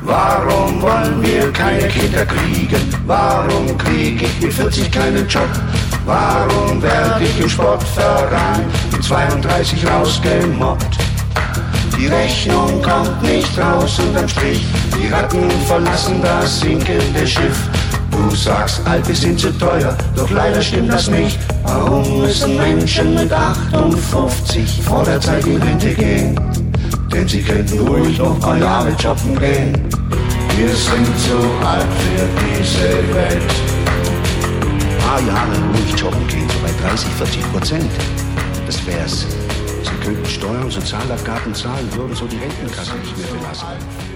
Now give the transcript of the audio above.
Warum wollen wir keine Kinder kriegen? Warum krieg ich mit 40 keinen Job? Warum werde ich im Sportverein mit 32 rausgemobbt? Die Rechnung kommt nicht raus unterm Strich, die Ratten verlassen das sinkende Schiff. Du sagst, Alte sind zu teuer, doch leider stimmt das nicht. Warum müssen Menschen mit 58 vor der Zeit in Rente gehen? Denn sie könnten ruhig noch ein paar Jahre jobben gehen. Wir sind zu alt für diese Welt. Ein paar Jahre ruhig jobben gehen, so bei 30-40%. Das wär's. Sie könnten Steuern und Sozialabgaben zahlen, würden so die Rentenkasse nicht mehr belasten.